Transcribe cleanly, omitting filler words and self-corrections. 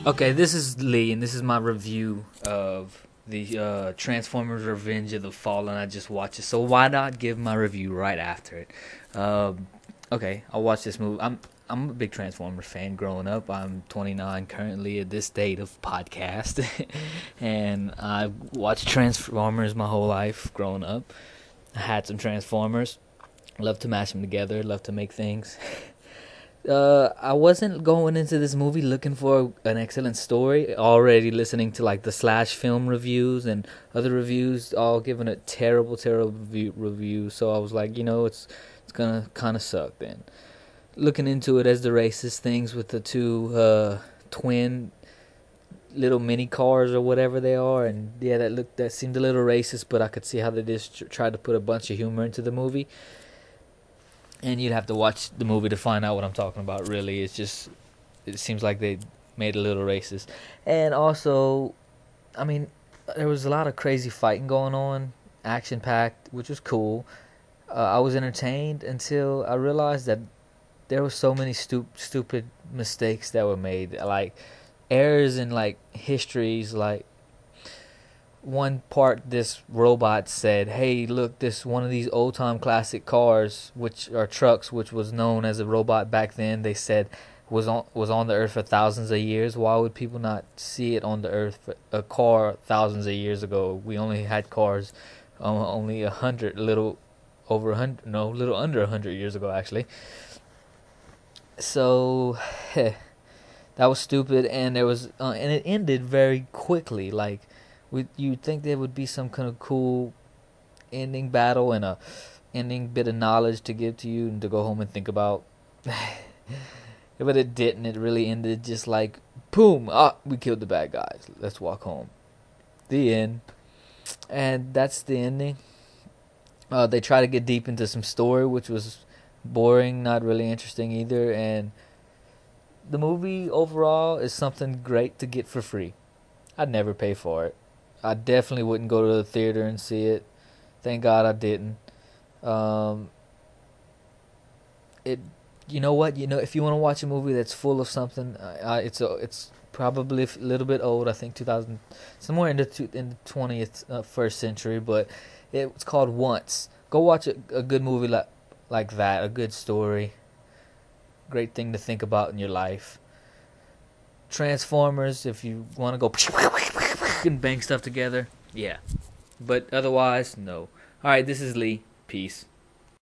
Okay, this is Lee, and this is my review of the Transformers: Revenge of the Fallen. I just watched it, so why not give my review right after it? Um, okay, I watched this movie. I'm a big Transformers fan growing up. I'm 29 currently at this date of podcast, and I watched Transformers my whole life growing up. I had some Transformers. Love to mash them together. Love to make things. I wasn't going into this movie looking for an excellent story. Already listening to like the Slash film reviews and other reviews, all giving it terrible reviews. So I was like, it's gonna kind of suck. Then looking into it as the racist things with the two twin little mini cars or whatever they are, and yeah, that seemed a little racist, but I could see how they just tried to put a bunch of humor into the movie. And you'd have to watch the movie to find out what I'm talking about. Really, it seems like they made it a little racist. And also, I mean, there was a lot of crazy fighting going on, action packed, which was cool. I was entertained until I realized that there were so many stupid mistakes that were made, like errors in like histories, like one part this robot said, "Hey, look, this one of these old time classic cars, which are trucks, which was known as a robot back then." They said was on the earth for thousands of years. Why would people not see it on the earth for a car thousands of years ago? We only had cars only 100, little over 100, no, little under 100 years ago actually. So that was stupid, and and it ended very quickly. Like, you'd think there would be some kind of cool ending battle and a ending bit of knowledge to give to you and to go home and think about. But it didn't. It really ended just like, boom, we killed the bad guys. Let's walk home. The end. And that's the ending. They try to get deep into some story, which was boring, not really interesting either. And the movie overall is something great to get for free. I'd never pay for it. I definitely wouldn't go to the theater and see it. Thank God I didn't. Um, it. You know what? If you want to watch a movie that's full of something, it's probably a little bit old. I think 2000, somewhere in the 20th first century, but it's called Once. Go watch a good movie like that, a good story, great thing to think about in your life. Transformers, if you want to go and bang stuff together, yeah. But otherwise, no. Alright, this is Lee. Peace.